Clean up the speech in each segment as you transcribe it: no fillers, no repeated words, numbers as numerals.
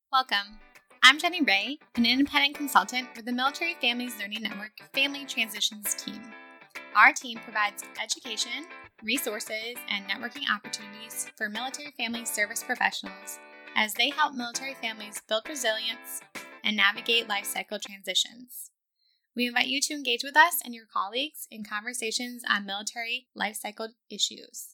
Welcome. I'm Jenny Ray, an independent consultant with the Military Families Learning Network Family Transitions team. Our team provides education, resources, and networking opportunities for military family service professionals as they help military families build resilience and navigate life cycle transitions. We invite you to engage with us and your colleagues in conversations on military life cycle issues.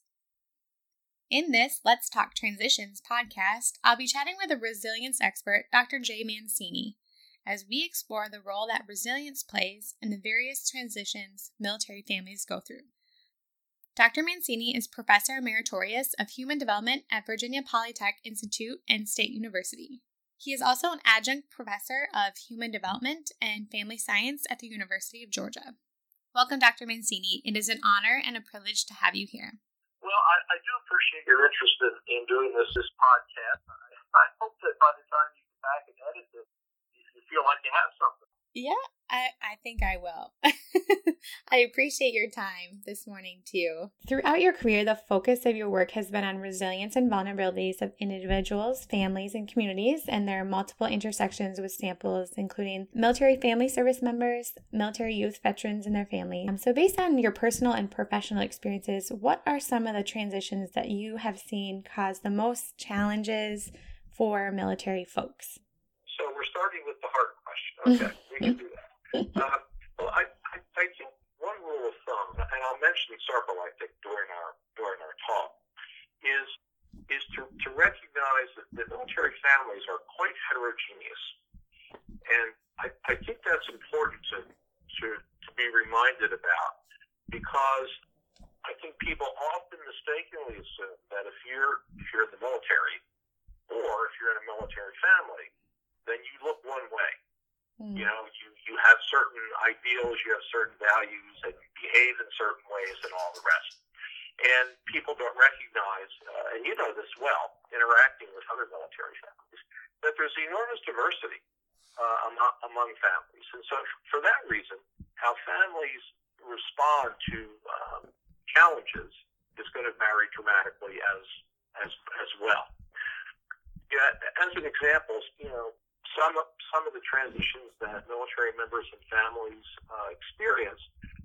In this Let's Talk Transitions podcast, I'll be chatting with a resilience expert, Dr. Jay Mancini, as we explore the role that resilience plays in the various transitions military families go through. Dr. Mancini is Professor Emeritorius of Human Development at Virginia Polytech Institute and State University. He is also an adjunct professor of Human Development and Family Science at the University of Georgia. Welcome, Dr. Mancini. It is an honor and a privilege to have you here. Well, I do appreciate your interest in doing this podcast. I hope that by the time you get back and edit it, you feel like you have something. Yeah, I think I will. I appreciate your time this morning, too. Throughout your career, the focus of your work has been on resilience and vulnerabilities of individuals, families, and communities, and there are multiple intersections with samples, including military family service members, military youth veterans, and their family. So based on your personal and professional experiences, what are some of the transitions that you have seen cause the most challenges for military folks? So we're starting with the hard question. Okay, we can do that. Well, I think one rule of thumb, and I'll mention Circle, I think, during our talk, is to recognize that the military families are quite heterogeneous, and I think that's important to be reminded about, because I think people often mistakenly assume that if you're in the military, or if you're in a military family, then you look one way. You know, you have certain ideals, you have certain values, and you behave in certain ways and all the rest. And people don't recognize, and you know this well, interacting with other military families, that there's enormous diversity among families. And so for that reason, how families respond to challenges is going to vary dramatically as well. Yeah, as an example, you know, some of the transitions that military members and families experience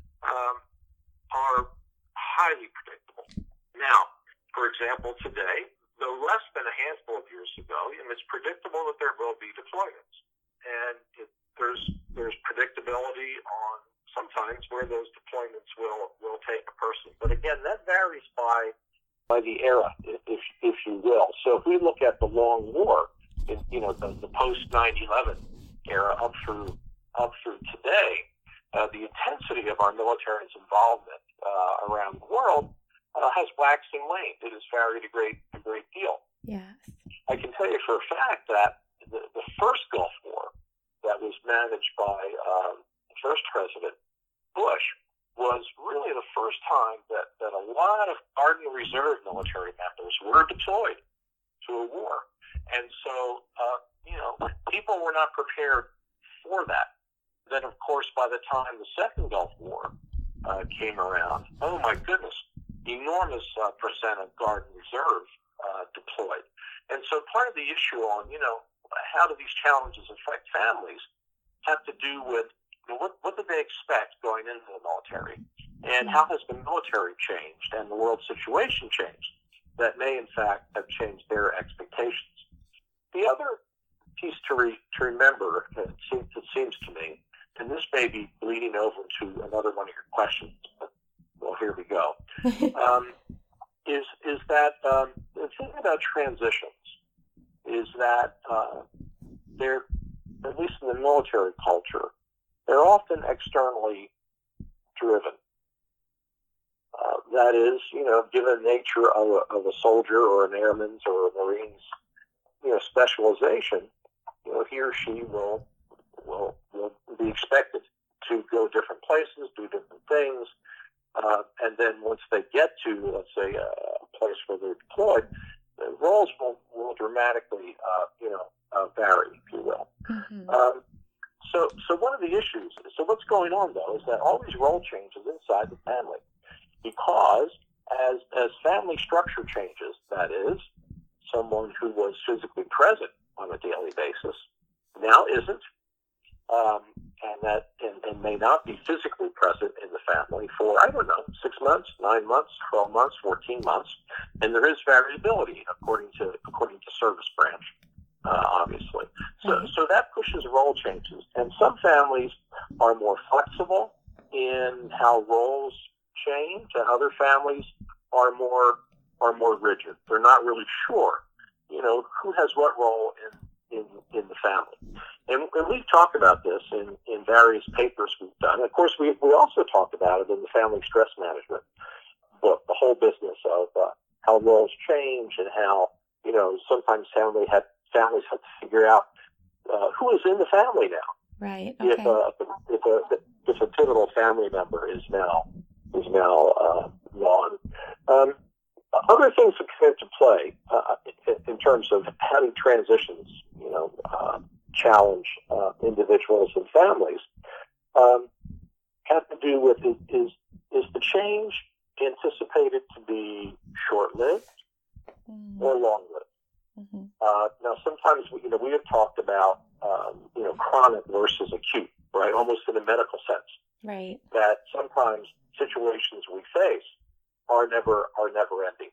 are highly predictable. Now, for example, today, though less than a handful of years ago, it's predictable that there will be deployments, and there's predictability on sometimes where those deployments will take a person. But again, that varies by the era, if you will. So if we look at the long war, the post 9/11 era up through today, the intensity of our military's involvement around the world has waxed and waned. It has varied a great deal. Yes. I can tell you for a fact that the first Gulf War that was managed by the first President Bush was really the first time that a lot of Guard and Reserve military members were deployed to a war. And so, people were not prepared for that. Then, of course, by the time the second Gulf War came around, oh my goodness, enormous percent of Guard and Reserve deployed. And so part of the issue on, how do these challenges affect families have to do with what did they expect going into the military? And how has the military changed and the world situation changed that may, in fact, have changed their expectations? The other piece to remember, it seems to me, and this may be bleeding over to another one of your questions, but well, here we go, is that the thing about transitions is that they're, at least in the military culture, they're often externally driven. That is, given the nature of a soldier or an airman's or a Marine's, specialization, he or she will be expected to go different places, do different things, and then once they get to, let's say, a place where they're deployed, the roles will dramatically, vary, if you will. Mm-hmm. So one of the issues, so what's going on, though, is that all these role changes inside the family, because as family structure changes, that is, someone who was physically present on a daily basis, now isn't, and may not be physically present in the family for, 6 months, 9 months, 12 months, 14 months, and there is variability according to service branch, obviously. So that pushes role changes, and some families are more flexible in how roles change, and other families are more rigid. They're not really sure, who has what role in the family. And we've talked about this in various papers we've done. Of course, we also talked about it in the Family Stress Management book, the whole business of how roles change and how, sometimes families have to figure out who is in the family now. Right. Okay. If a pivotal family member is now gone. Other things that come into play in terms of having transitions, challenge individuals and families, have to do with is the change anticipated to be short-lived or long-lived? Mm-hmm. Now, sometimes we have talked about chronic versus acute, right? Almost in a medical sense, right? That sometimes situations we face are never ending,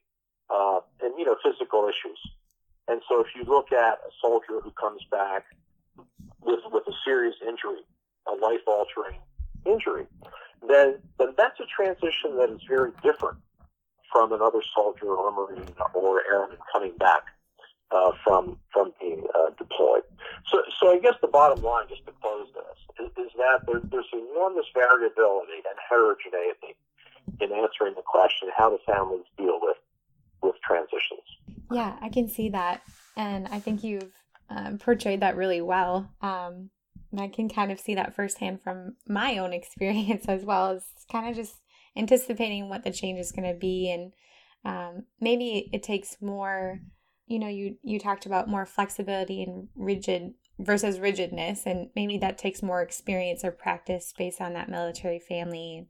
and physical issues. And so, if you look at a soldier who comes back with a serious injury, a life-altering injury, then that's a transition that is very different from another soldier or Marine or airman coming back from being deployed. So I guess the bottom line, just to close this, is that there's enormous variability and heterogeneity in answering the question how do families deal with transitions. Yeah, I can see that, and I think you've portrayed that really well. And I can kind of see that firsthand from my own experience as well, as kind of just anticipating what the change is going to be, and maybe it takes more. You talked about more flexibility and rigid versus rigidness, and maybe that takes more experience or practice based on that military family.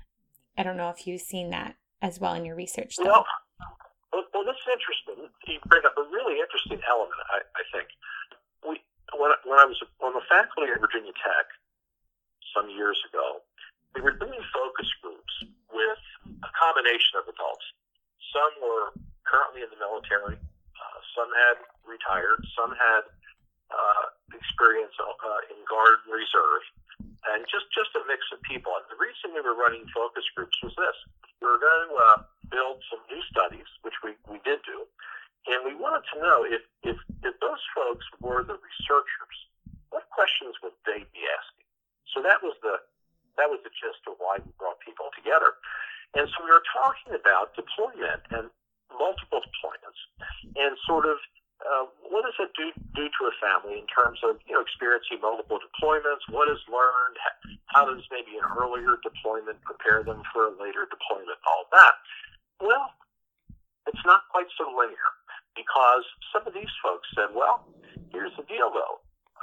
I don't know if you've seen that as well in your research, though. Well, this is interesting. You bring up a really interesting element, I think. When I was on the faculty at Virginia Tech some years ago, we were doing focus groups with a combination of adults. Some were currently in the military. Some had retired. Some had experience in Guard and Reserve, and just a mix of people. And the reason we were running focus groups was this: we were going to build some new studies, which we did do, and we wanted to know if those folks were the researchers, what questions would they be asking? So that was the gist of why we brought people together. And so we were talking about deployment and multiple deployments, and sort of what does it do to a family in terms of experiencing multiple deployments? What is learned? How does maybe an earlier deployment prepare them for a later deployment? All of that. Well, it's not quite so linear, because some of these folks said, "Well, here's the deal, though.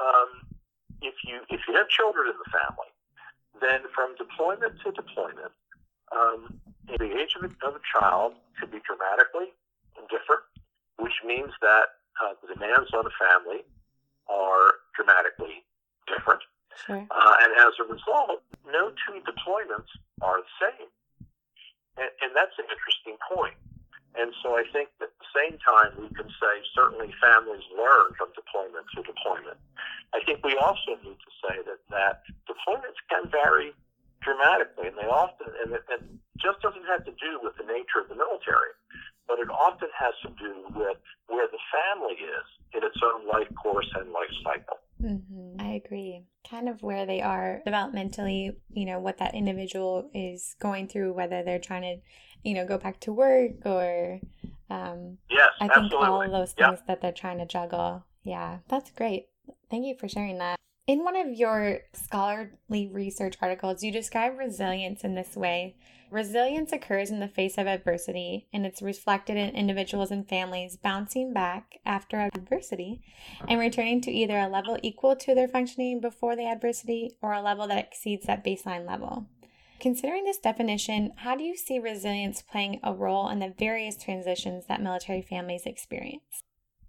If you have children in the family, then from deployment to deployment, the age of a child could be dramatically different, which means that the demands on a family are dramatically different. Sure. And as a result, no two deployments are the same. And that's an interesting point. And so I think that at the same time, we can say certainly families learn from deployment to deployment. I think we also need to say that deployments can vary dramatically, and they often, and it just doesn't have to do with the nature of the military, but it often has to do with where the family is in its own life course and life cycle. Mm-hmm. I agree. Kind of where they are developmentally, what that individual is going through, whether they're trying to, go back to work or, yes, I think absolutely. all of those things that they're trying to juggle. Yeah, that's great. Thank you for sharing that. In one of your scholarly research articles, you describe resilience in this way. Resilience occurs in the face of adversity, and it's reflected in individuals and families bouncing back after adversity and returning to either a level equal to their functioning before the adversity or a level that exceeds that baseline level. Considering this definition, how do you see resilience playing a role in the various transitions that military families experience?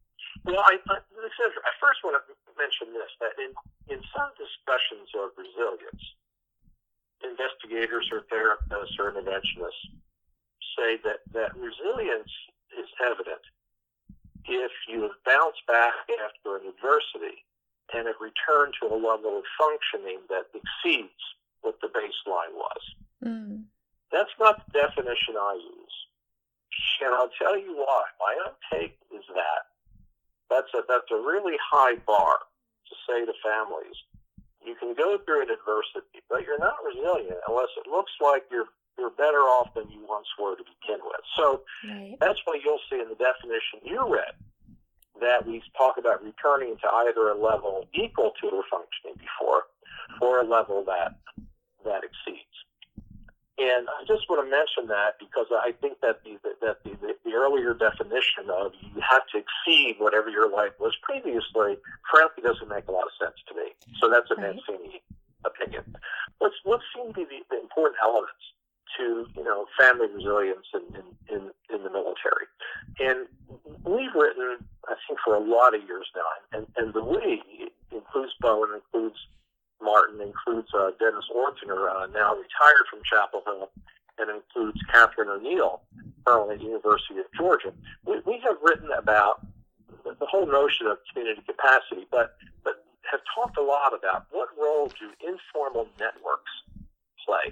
Well, I first want to mention this, that in some discussions of resilience, investigators or therapists or interventionists say that resilience is evident if you have bounced back after an adversity and have returned to a level of functioning that exceeds what the baseline was. Mm. That's not the definition I use. And I'll tell you why. My own take is that's a really high bar to say to families, you can go through an adversity, but you're not resilient unless it looks like you're better off than you once were to begin with. So That's why you'll see in the definition you read that we talk about returning to either a level equal to or functioning before, or a level that exceeds. And I just want to mention that because I think that the earlier definition of you have to exceed whatever your life was previously, frankly, doesn't make a lot of sense to me. So that's a Mancini opinion. What seem to be the important elements to family resilience in the military? And we've written, I think, for a lot of years now, and the we includes Bowen, includes Martin, includes Dennis Ortner, now retired from Chapel Hill, and includes Catherine O'Neill, currently at the University of Georgia. We have written about the whole notion of community capacity, but have talked a lot about what role do informal networks play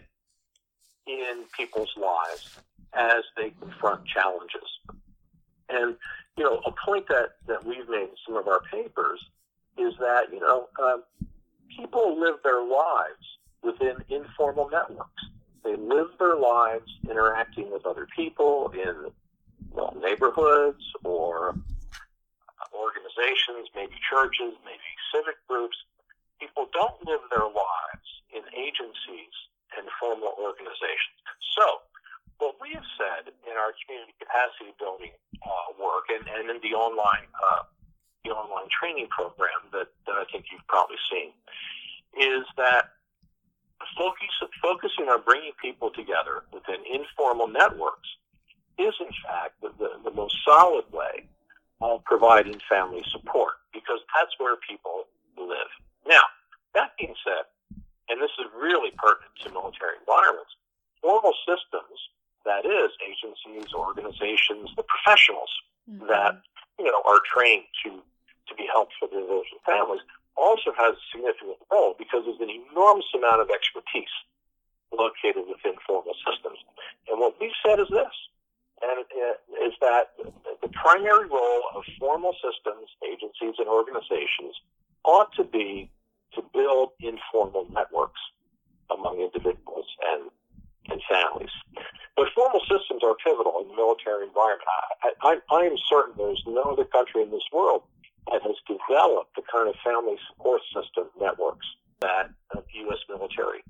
in people's lives as they confront challenges. And, a point that we've made in some of our papers is that, people live their lives within informal networks. They live their lives interacting with other people in neighborhoods or organizations, maybe churches, maybe civic groups. People don't live their lives in agencies and formal organizations. So, what we have said in our community capacity building work and in the online training program that I think you've probably seen, is that focusing on bringing people together within informal networks is, in fact, the most solid way of providing family support, because that's where people live. Now, that being said, and this is really pertinent to military environments, formal systems, that is, agencies, organizations, the professionals that are trained to be helpful to those families, also has a significant role because there's an enormous amount of expertise located within formal systems. And what we've said is this, and is that the primary role of formal systems, agencies, and organizations ought to be to build informal networks among individuals and families. But formal systems are pivotal in the military environment. I am certain there's no other country in this world that has developed the kind of family support system networks that the U.S. military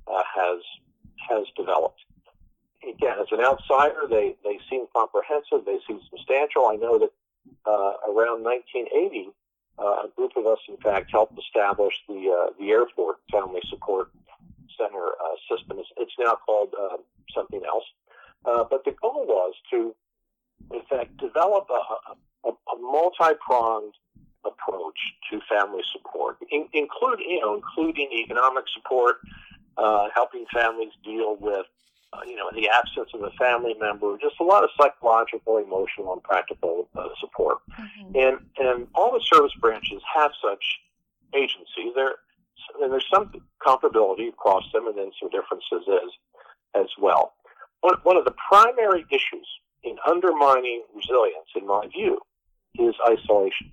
has developed. Again, as an outsider, they seem comprehensive, they seem substantial. I know that around 1980, a group of us, in fact, helped establish the Airport Family Support Center system. It's now called something else. But the goal was to, in fact, develop a multi-pronged approach to family support, including economic support, helping families deal with, in the absence of a family member, just a lot of psychological, emotional, and practical support. Mm-hmm. And all the service branches have such agencies. There's some comparability across them, and then some differences as well. One of the primary issues in undermining resilience, in my view, is isolation.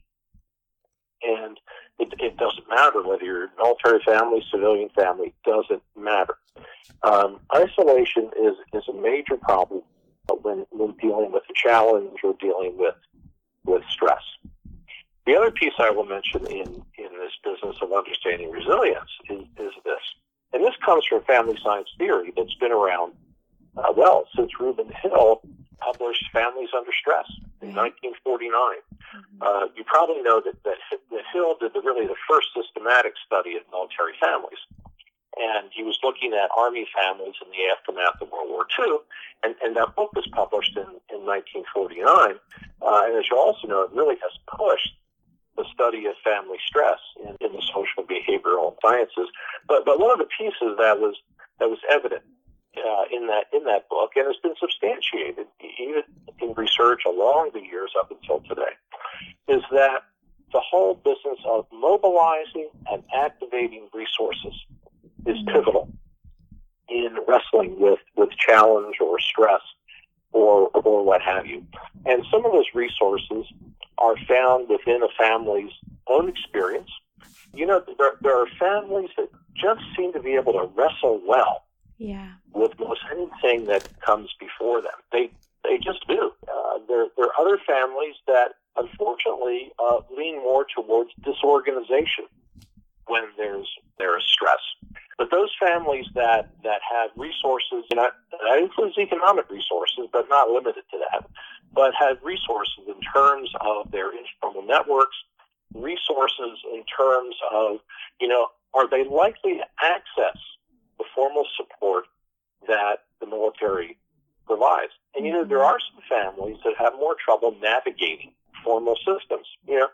And it doesn't matter whether you're a military family, civilian family, doesn't matter. Isolation is a major problem when dealing with a challenge or dealing with stress. The other piece I will mention in this business of understanding resilience is this. And this comes from family science theory that's been around, since Reuben Hill published Families Under Stress in 1949. You probably know that Hill did the first systematic study of military families. and he was looking at Army families in the aftermath of World War II, and that book was published in 1949. And as you also know, it really has pushed the study of family stress in the social behavioral sciences. But one of the pieces that was evident in that book, and has been substantiated even in research along the years up until today, is that the whole business of mobilizing and activating resources is pivotal in wrestling with challenge or stress or what have you. And some of those resources are found within a family's own experience. You know, there are families that just seem to be able to wrestle well with most anything that comes before them. They just do. There are other families that unfortunately lean more towards disorganization when there is stress. But those families that have resources, that includes economic resources, but not limited to that, but have resources in terms of their informal networks, resources in terms of, are they likely to access the formal support that the military provides? And, there are some families that have more trouble navigating formal systems.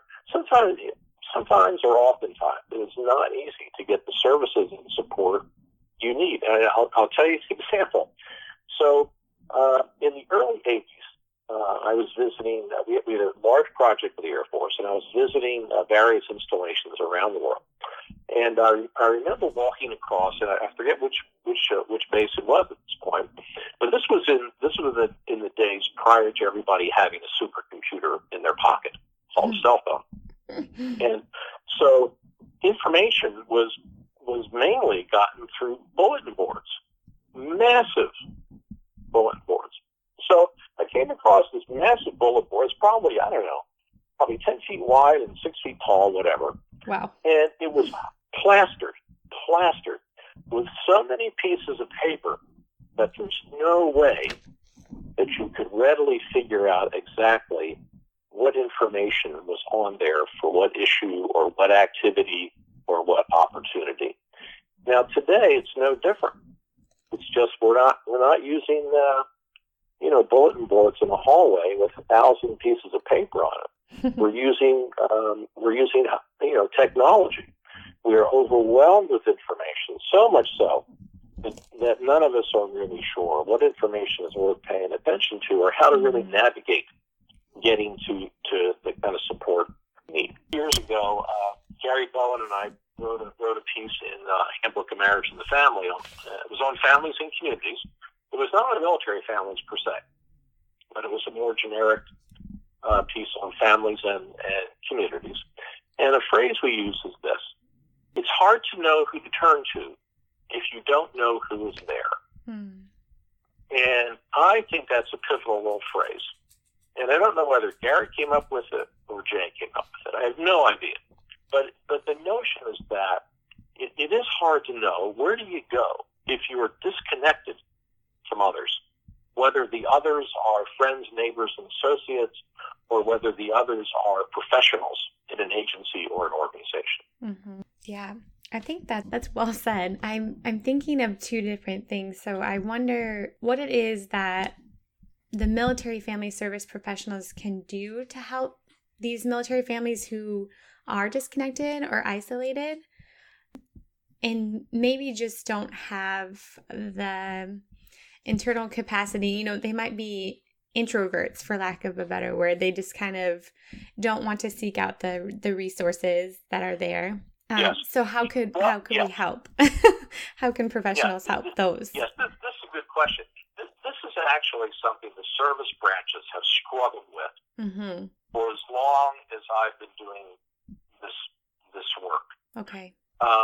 Sometimes or oftentimes, it is not easy to get the services and support you need. And I'll tell you an example. So in the early 80s, I was visiting, we had a large project with the Air Force, and I was visiting various installations around the world. And I remember walking across, and I forget which base it was at this point, but this was in the days prior to everybody having a supercomputer in their pocket, called a cell phone. And so information was mainly gotten through bulletin boards, massive bulletin boards. So I came across this massive bulletin board. It's probably 10 feet wide and 6 feet tall, whatever. Wow. And it was plastered with so many pieces of paper that there's no way that you could readily figure out exactly what information was on there for what issue or what activity or what opportunity. Now today it's no different. It's just we're not using bulletin boards in the hallway with 1,000 pieces of paper on it. We're using technology. We are overwhelmed with information, so much so that none of us are really sure what information is worth paying attention to or how to really navigate getting to the kind of support we need. Years ago, Gary Bowen and I wrote a piece in Handbook of Marriage and the Family. It was on families and communities. It was not on military families per se, but it was a more generic piece on families and communities. And a phrase we use is this: it's hard to know who to turn to if you don't know who is there. And I think that's a pivotal little phrase. And I don't know whether Gary came up with it or Jay came up with it. I have no idea. But the notion is that it is hard to know where do you go if you are disconnected from others, whether the others are friends, neighbors, and associates, or whether the others are professionals in an agency or an organization. Mm-hmm. Yeah, I think that's well said. I'm thinking of two different things. So I wonder what it is that the military family service professionals can do to help these military families who are disconnected or isolated and maybe just don't have the internal capacity. They might be introverts, for lack of a better word. They just kind of don't want to seek out the resources that are there. Yes. So how could we help? How can professionals help those? Yes, this is a good question. This is actually something the service branches have struggled with for as long as I've been doing this work. Okay.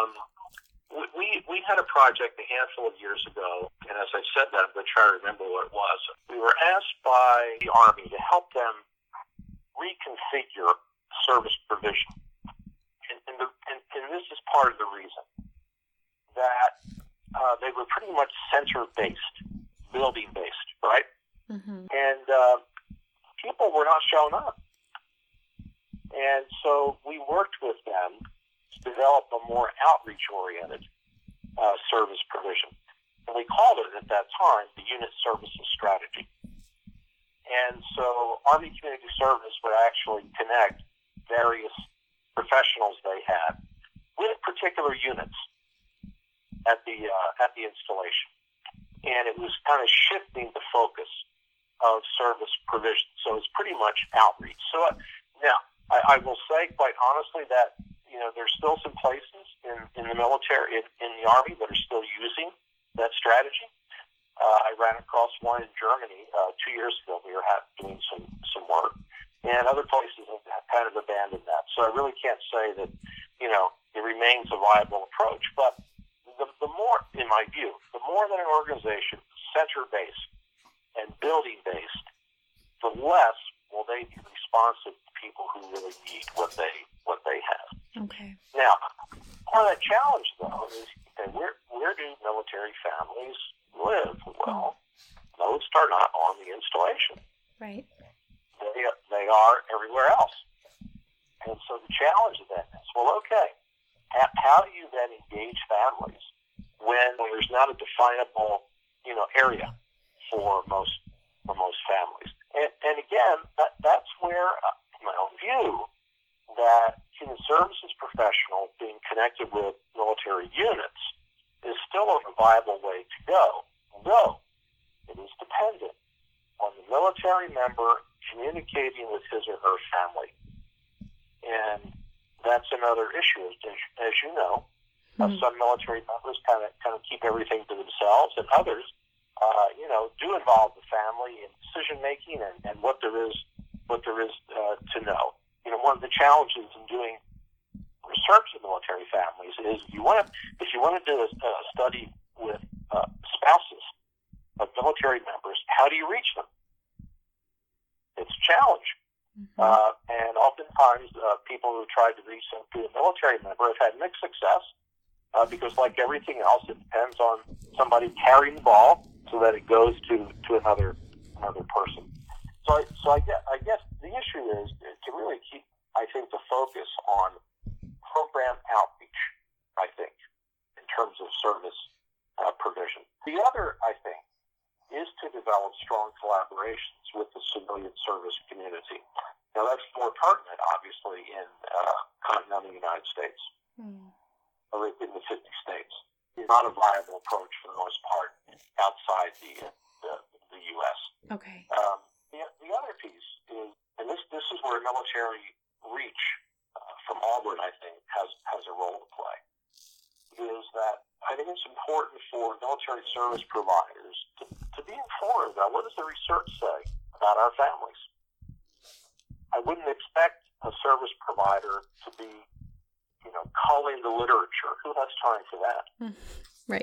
We had a project a handful of years ago, and as I said that, I'm going to try to remember what it was. We were asked by the Army to help them reconfigure service provision. And this is part of the reason that they were pretty much center-based, building-based, right? And people were not showing up. And so we worked with them to develop a more outreach-oriented service provision. And we called it at that time the Unit Services Strategy. And so Army Community Service would actually connect various professionals they had with particular units at the installation. And it was kind of shifting the focus of service provision. So it's pretty much outreach. So now, I will say quite honestly that, there's still some places in the military, in the Army, that are still using that strategy. I ran across one in Germany 2 years ago. We were doing some work, and other places have kind of abandoned that. So I really can't say that, it remains a viable approach. But the more, in my view, the more that an organization is center-based and building-based, the less will they be responsive to people who really need what they have. Okay. Now, part of that challenge, though, is where do military families live? Well, most are not on the installation. Right. They are everywhere else. And so the challenge then is, well, okay, how do you then engage families when there's not a definable, area for most families? And again, that's where, in my own view, that human services professional being connected with military units is still a viable way to go, though it is dependent on the military member communicating with his or her family. And that's another issue, as you know. Some military members kind of keep everything to themselves, and others, do involve the family in decision making and what there is to know. One of the challenges in doing research in military families is if you want to do a study with spouses of military members, how do you reach them? It's a challenge. And oftentimes, people who tried to reach them through a military member have had mixed success because, like everything else, it depends on somebody carrying the ball so that it goes to another person. So I guess the issue is to really keep, I think, the focus on program outreach, I think, in terms of service provision. The other, I think, is to develop strong collaborations with the civilian service community. Now, that's more pertinent, obviously, in continental United States, or in the 50 states. It's not a viable approach for the most part outside the U.S. Okay. The other piece is, and this is where military reach from Auburn, I think, has a role to play, is that I think it's important for military service providers to be informed about what does the research say about our families. I wouldn't expect a service provider to be, culling the literature. Who has time for that? Right.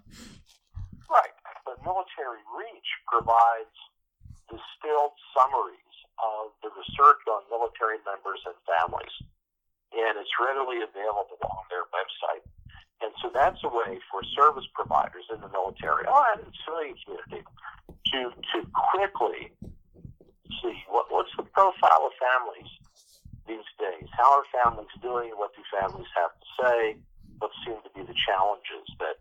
Right. But military reach provides distilled summaries of the research on military members and families, and it's readily available on their website. And so that's a way for service providers in the military and the civilian community to quickly see what's the profile of families these days. How are families doing? What do families have to say? What seem to be the challenges that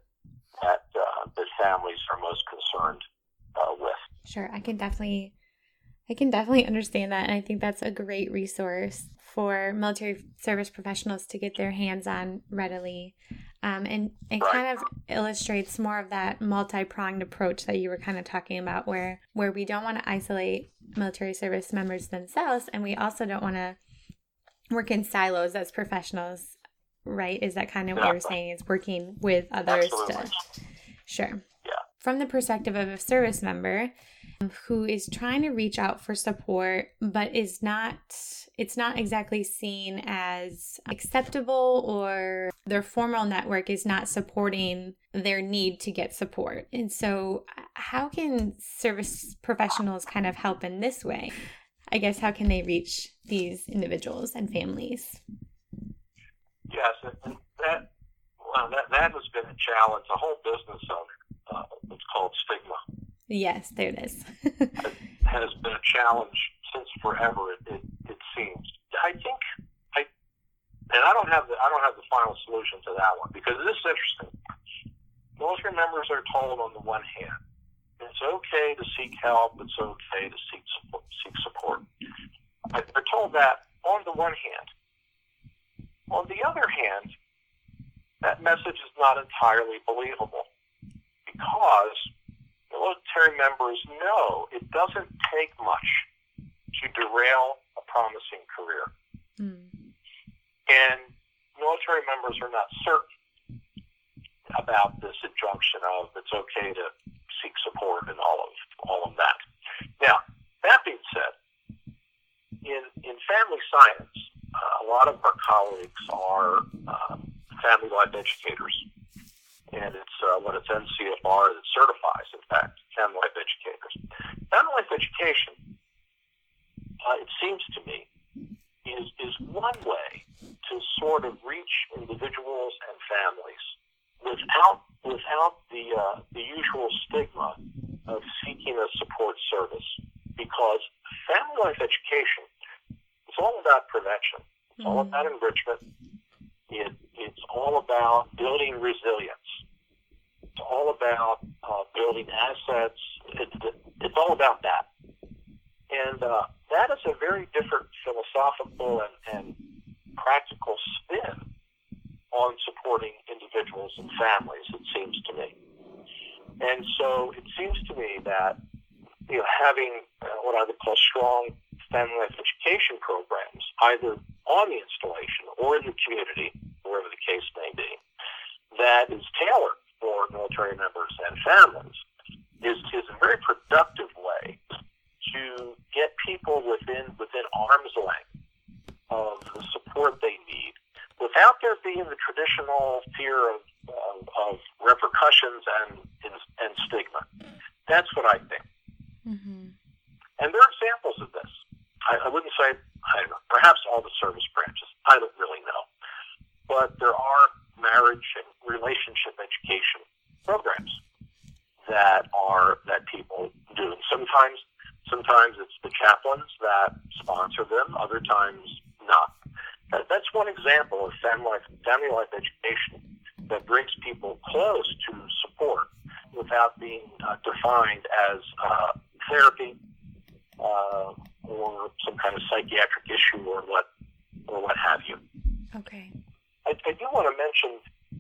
families are most concerned with? Sure, I can definitely understand that, and I think that's a great resource for military service professionals to get their hands on readily. And it kind of illustrates more of that multi-pronged approach that you were kind of talking about, where we don't want to isolate military service members themselves, and we also don't want to work in silos as professionals, right? Is that kind of what you're saying? It's working with others. Sure. Yeah. From the perspective of a service member who is trying to reach out for support, but it's not exactly seen as acceptable, or their formal network is not supporting their need to get support. And so how can service professionals kind of help in this way? I guess, how can they reach these individuals and families? Yes, and that has been a challenge. The whole business of it's called stigma. Yes, there it is. has been a challenge since forever. It seems. I think I don't have the final solution to that one, because it is interesting. military members are told on the one hand, it's okay to seek help, it's okay to seek support. They're told that on the one hand. On the other hand, that message is not entirely believable because military members know it doesn't take much to derail a promising career. And military members are not certain about this injunction of it's okay to seek support and all of that. Now, that being said, in family science, a lot of our colleagues are family life educators, and it's NCFR that certifies, in fact, family life educators. Family life education, it seems to me, is one way to sort of reach individuals and families without the usual stigma of seeking a support service, because family life education is all about prevention. It's all about enrichment. It's all about building resilience. It's all about building assets. It's all about that. And that is a very different philosophical and practical spin on supporting individuals and families, it seems to me. And so it seems to me that having what I would call strong family life education programs, either on the installation or in the community, wherever the case may be, that is tailored for military members and families, is a very productive way to get people within arm's length of the support they need, without there being the traditional fear of repercussions and stigma. That's what I think. And there are examples of this. I wouldn't say, perhaps all the service branches. I don't really know. But there are marriage and relationship education programs that people do. And sometimes it's the chaplains that sponsor them, other times not. That's one example of family life education that brings people close to support without being defined as therapy or some kind of psychiatric issue or what have you. Okay. I do want to mention,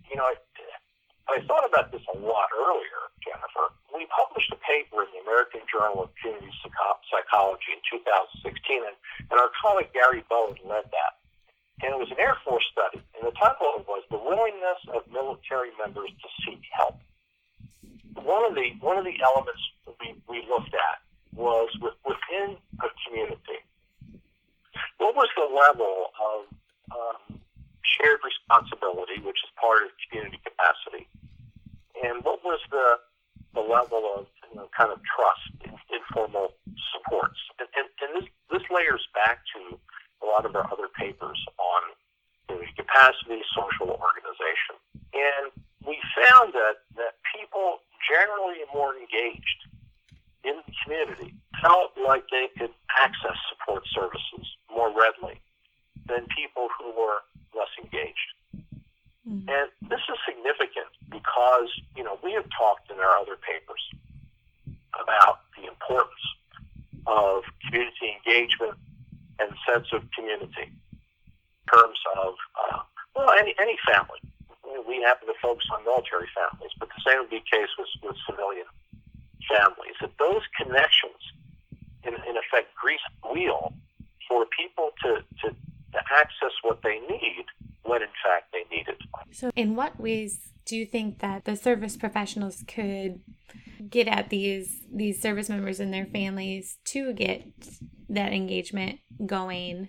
I thought about this a lot earlier, Jennifer. We published a paper in the American Journal of Community Psychology in 2016, and our colleague Gary Bowen led that. And it was an Air Force study, and the title of it was "The Willingness of Military Members to Seek Help." One of the elements we looked at was within a community. What was the level of shared responsibility, which is part of community capacity, and what was the level of kind of trust, informal supports? And this layers back to a lot of our other papers on community capacity, social organization, and we found that people generally more engaged in the community felt like they could access support services more readily than people who were less engaged. And this is significant because, we have talked in our other papers about the importance of community engagement and sense of community in terms of, any family. We happen to focus on military families, but the same would be the case with civilian families. That those connections, in effect, grease the wheel for people to access what they need when, in fact, they need it. So in what ways do you think that the service professionals could get at these service members and their families to get that engagement going,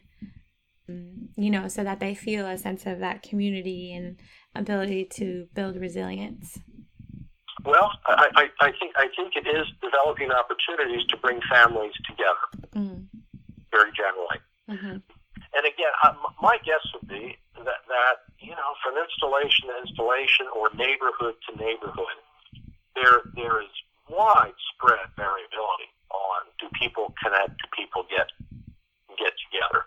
so that they feel a sense of that community and ability to build resilience? Well, I think it is developing opportunities to bring families together, very generally. And again, my guess would be that from installation to installation or neighborhood to neighborhood, there is widespread variability on do people connect, do people get together.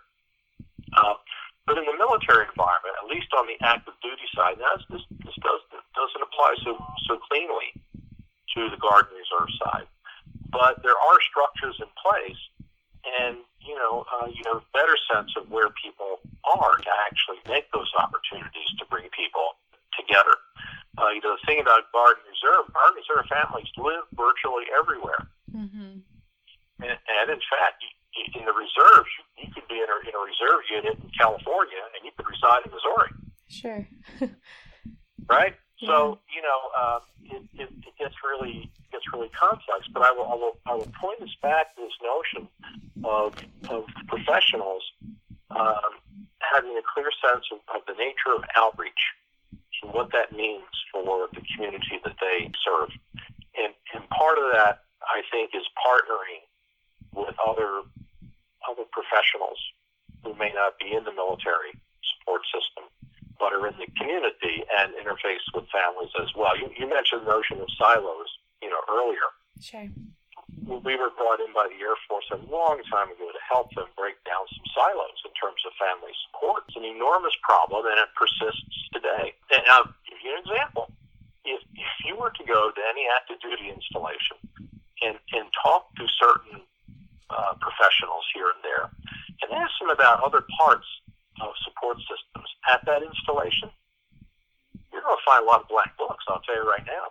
But in the military environment, at least on the active duty side, now this doesn't apply apply so cleanly to the Garden Reserve side. But there are structures in place, and you have a better sense of where people are to actually make those opportunities to bring people together. The thing about Garden Reserve families live virtually everywhere. Mm-hmm. And in fact, in the reserves, you could be in a reserve unit in California, and you could reside in Missouri. Sure. Right? Yeah. So, it gets really complex. But I will point us back to this notion of professionals having a clear sense of the nature of outreach and what that means for the community that they serve. And part of that, I think, is partnering with other professionals who may not be in the military support system, but are in the community and interface with families as well. You mentioned the notion of silos, earlier. Sure. We were brought in by the Air Force a long time ago to help them break down some silos in terms of family support. It's an enormous problem, and it persists today. And I'll give you an example. If you were to go to any active duty installation and talk to certain professionals here and there and ask them about other parts of support systems at that installation, you're going to find a lot of blank books, I'll tell you right now.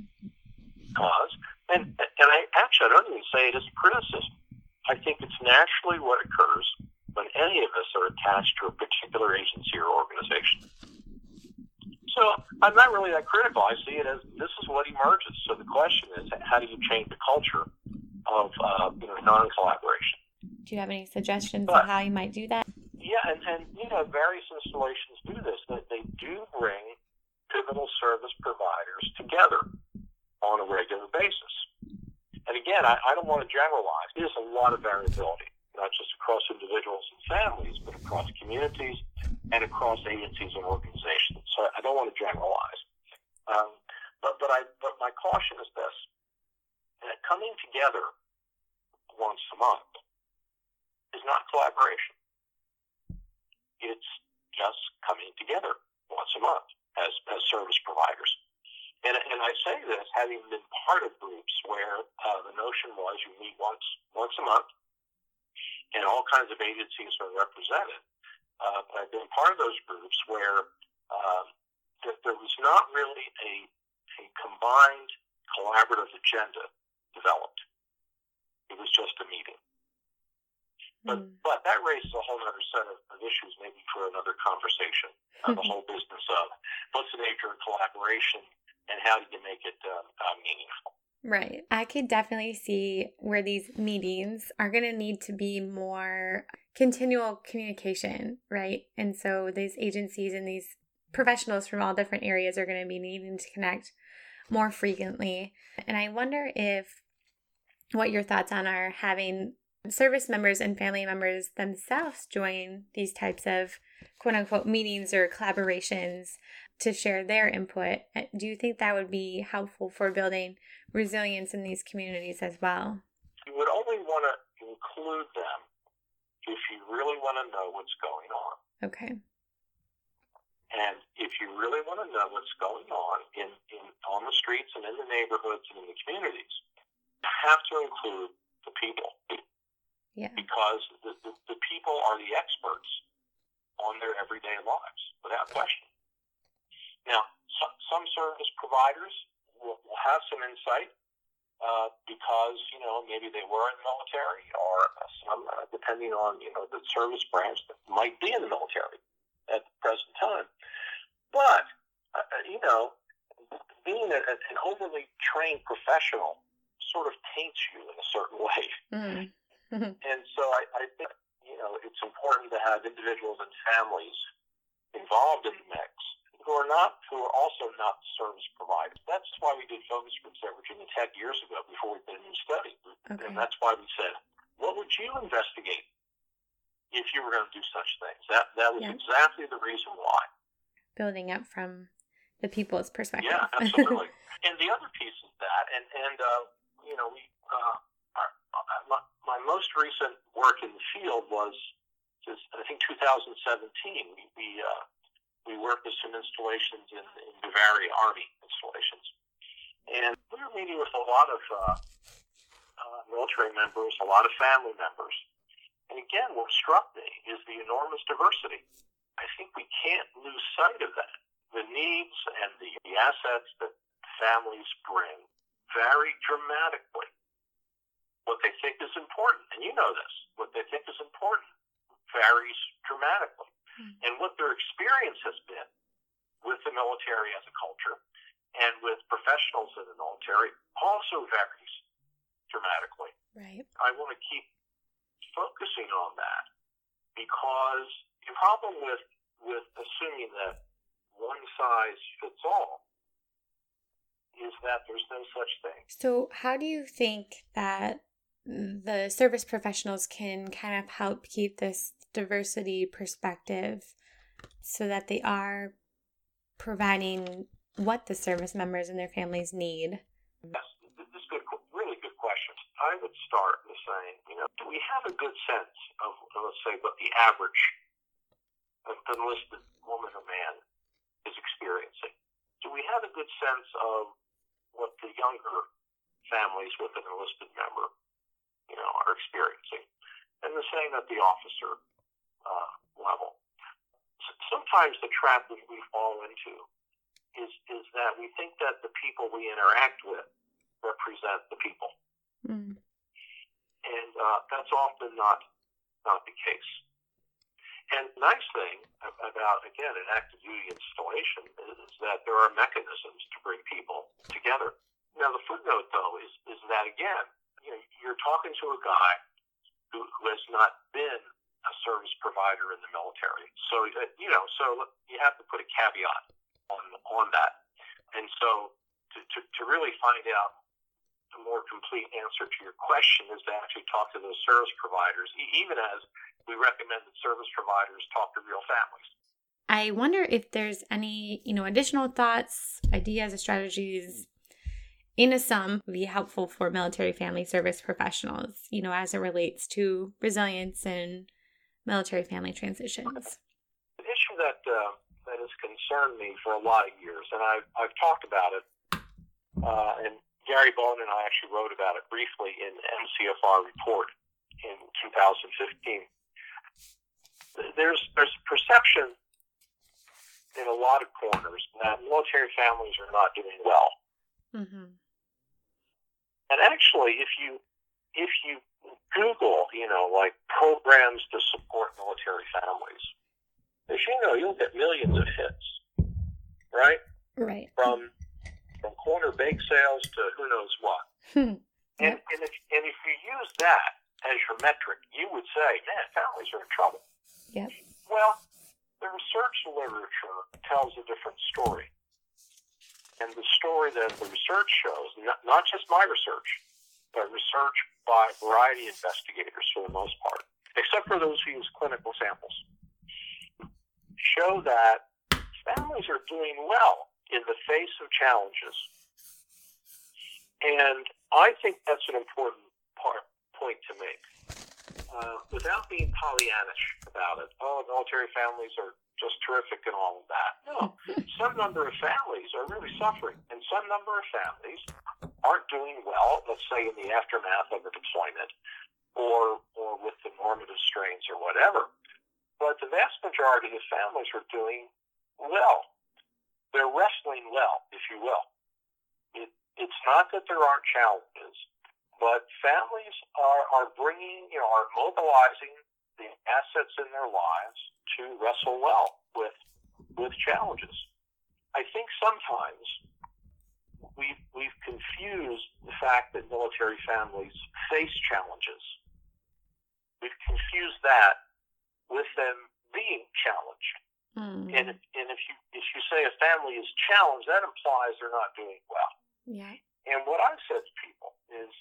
And I don't even say it as a criticism. I think it's naturally what occurs when any of us are attached to a particular agency or organization. So I'm not really that critical. I see it as this is what emerges. So the question is, how do you change the culture of non-collaboration? Do you have any suggestions on how you might do that? Yeah, and various installations do this. They do bring pivotal service providers together on a regular basis. And again, I don't want to generalize. There's a lot of variability, not just across individuals and families, but across communities and across agencies and organizations. So I don't want to generalize. But my caution is this: that coming together once a month is not collaboration. It's just coming together once a month as service providers. And I say this having been part of groups where the notion was you meet once a month, and all kinds of agencies are represented. But I've been part of those groups where there was not really a combined collaborative agenda developed. It was just a meeting. But that raises a whole other set of issues, maybe for another conversation. The whole business of what's the nature of collaboration and how do you make it meaningful. Right. I could definitely see where these meetings are going to need to be more continual communication, right? And so these agencies and these professionals from all different areas are going to be needing to connect more frequently. And I wonder what your thoughts on are having service members and family members themselves join these types of quote unquote meetings or collaborations to share their input. Do you think that would be helpful for building resilience in these communities as well? You would only want to include them if you really want to know what's going on. Okay. And if you really want to know what's going on on the streets and in the neighborhoods and in the communities, you have to include the people. Yeah. Because the people are the experts on their everyday lives, without question. Now, some service providers will have some insight because, maybe they were in the military, or some, depending on, the service branch that might be in the military at the present time. But, being an overly trained professional sort of taints you in a certain way. Mm-hmm. And so I think, it's important to have individuals and families involved in the mix who are also not service providers. That's why we did focus groups at Virginia Tech years ago before we did a new study. Okay. And that's why we said, what would you investigate if you were going to do such things? That was exactly the reason why. Building up from the people's perspective. Yeah, absolutely. And the other piece is that, my most recent work in the field was just, I think, 2017. We We worked with some installations in Bavaria, Army installations. And we were meeting with a lot of military members, a lot of family members. And again, what struck me is the enormous diversity. I think we can't lose sight of that. The needs and the assets that families bring vary dramatically. What they think is important, and you know this, what they think is important varies dramatically. And what their experience has been with the military as a culture and with professionals in the military also varies dramatically. Right. I want to keep focusing on that because the problem with assuming that one size fits all is that there's no such thing. So how do you think that the service professionals can kind of help keep this diversity perspective so that they are providing what the service members and their families need? Yes, this is really good question. I would start with saying, do we have a good sense of, let's say, what the average enlisted woman or man is experiencing? Do we have a good sense of what the younger families with an enlisted member, are experiencing? And the same at the officer level. Sometimes the trap that we fall into is that we think that the people we interact with represent the people. Mm. And that's often not the case. And the nice thing about, again, an active duty installation is that there are mechanisms to bring people together. Now, the footnote, though, is that, again, you're talking to a guy who has not been a service provider in the military. So, so you have to put a caveat on that. And so to really find out a more complete answer to your question is to actually talk to those service providers, even as we recommend that service providers talk to real families. I wonder if there's any, additional thoughts, ideas, or strategies in a sum would be helpful for military family service professionals, as it relates to resilience and military family transitions. An issue that has concerned me for a lot of years, and I've talked about it, and Gary Bowen and I actually wrote about it briefly in the MCFR report in 2015. There's perception in a lot of corners that military families are not doing well. Mm-hmm. And actually, if you Google, like programs to support military families, as you know, you'll get millions of hits, right? Right. From corner bake sales to who knows what. And if you use that as your metric, you would say, man, families are in trouble. Yep. Well, the research literature tells a different story. And the story that the research shows, not just my research, but research by a variety of investigators for the most part, except for those who use clinical samples, show that families are doing well in the face of challenges. And I think that's an important point to make. Without being Pollyannish about it, military families are just terrific and all of that. No, some number of families are really suffering, and some number of families aren't doing well, let's say in the aftermath of a deployment or with the normative strains or whatever. But the vast majority of families are doing well. They're wrestling well, if you will. It's not that there aren't challenges, but families are bringing, are mobilizing the assets in their lives to wrestle well with challenges. I think sometimes we've confused the fact that military families face challenges. We've confused that with them being challenged. Mm. And if you say a family is challenged, that implies they're not doing well. Yeah. And what I've said to people is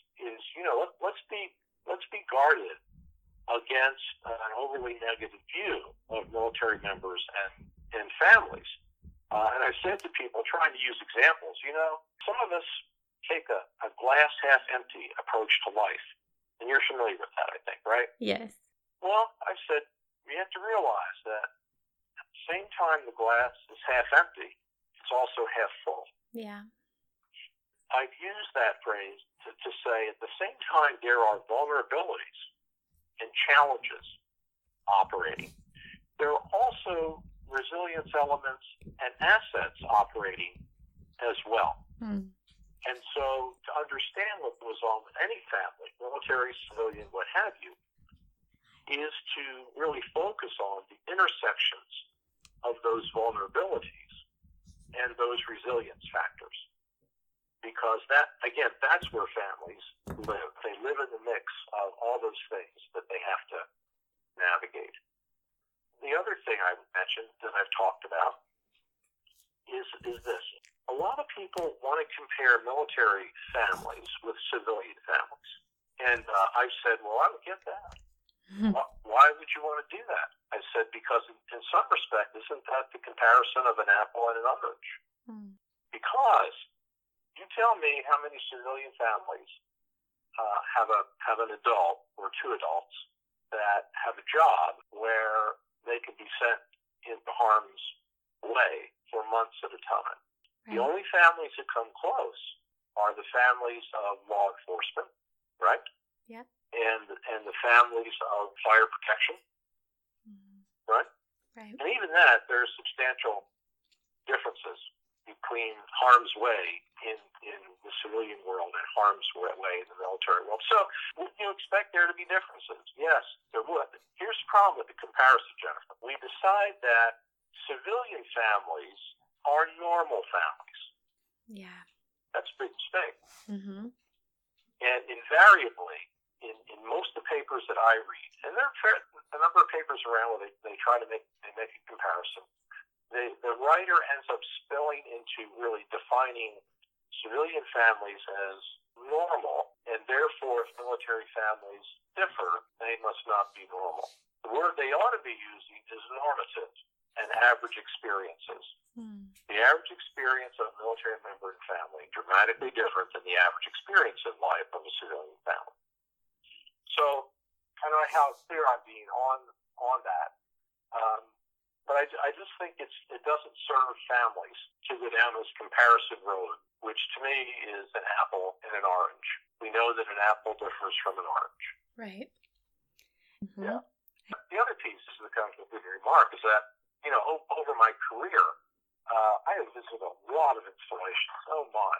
let's be guarded against an overly negative view of military members and families. And I've said to people, trying to use examples, some of us take a glass half empty approach to life. And you're familiar with that, I think, right? Yes. Well, I've said we have to realize that same time the glass is half empty, it's also half full. Yeah. I've used that phrase to say at the same time there are vulnerabilities and challenges operating, there are also resilience elements and assets operating as well. And so to understand what goes on with any family, military, civilian, what have you, is to really focus on the intersections of those vulnerabilities and those resilience factors. Because that, again, that's where families live. They live in the mix of all those things that they have to navigate. The other thing I would mention that I've talked about is this. A lot of people want to compare military families with civilian families. And I've said, well, I don't get that. Why would you want to do that? I said, because in some respect, isn't that the comparison of an apple and an orange? Because you tell me how many civilian families have an adult or two adults that have a job where they can be sent into harm's way for months at a time. Right. The only families that come close are the families of law enforcement, right? Yep. And the families of fire protection, right? Right. And even that, there are substantial differences between harm's way in the civilian world and harm's way in the military world. So would you expect there to be differences? Yes, there would. Here's the problem with the comparison, Jennifer. We decide that civilian families are normal families. Yeah. That's a big mistake. And invariably, in most of the papers that I read, and there are a number of papers around where they try to make a comparison, the writer ends up spilling into really defining civilian families as normal, and therefore if military families differ, they must not be normal. The word they ought to be using is normative and average experiences. The average experience of a military member and family dramatically different than the average experience in life of a civilian family. So I don't know how clear I'm being on that. But I just think it doesn't serve families to go down this comparison road, which to me is an apple and an orange. We know that an apple differs from an orange. Right. Yeah. The other piece that comes with the remark is that, over my career, I have visited a lot of installations. Oh my!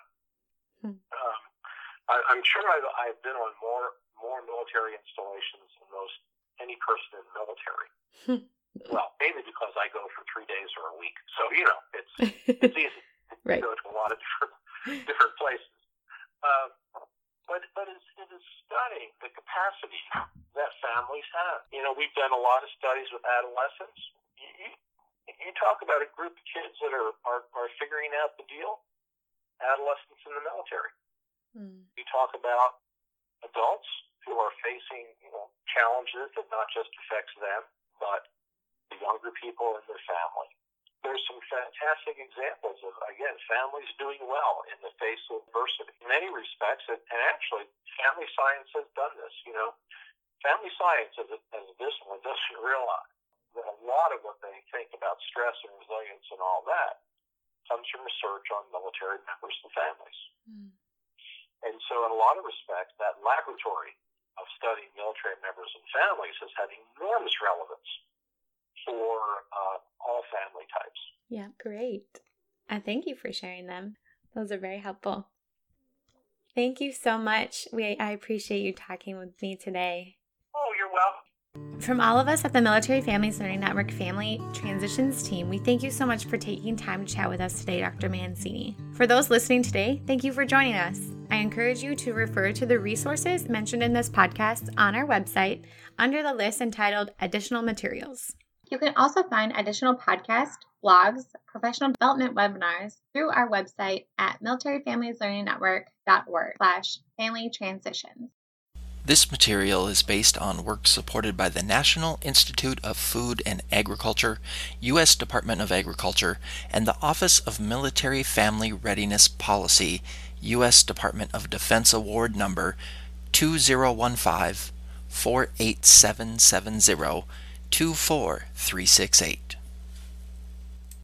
I'm sure I've been on more military installations than most any person in the military. Well, mainly because I go for 3 days or a week, so it's easy to go to a lot of different places. But it is stunning the capacity that families have. We've done a lot of studies with adolescents. You talk about a group of kids that are figuring out the deal. Adolescents in the military. You talk about adults who are facing challenges that not just affects them, but the younger people in their family. There's some fantastic examples of, again, families doing well in the face of adversity. In many respects, and actually, family science has done this. Family science as a discipline doesn't realize that a lot of what they think about stress and resilience and all that comes from research on military members and families. And so in a lot of respects, that laboratory of studying military members and families has had enormous relevance for all family types. yeah, great. Thank you for sharing them. Those are very helpful. Thank you so much. I appreciate you talking with me today. Oh, you're welcome. From all of us at the Military Families Learning Network Family Transitions team, we thank you so much for taking time to chat with us today, Dr. Mancini. For those listening today, thank you for joining us. I encourage you to refer to the resources mentioned in this podcast on our website under the list entitled Additional Materials. You can also find additional podcasts, blogs, professional development webinars through our website at militaryfamilieslearningnetwork.org/family transitions. This material is based on work supported by the National Institute of Food and Agriculture, U.S. Department of Agriculture, and the Office of Military Family Readiness Policy, U.S. Department of Defense Award Number 2015-48770-24368.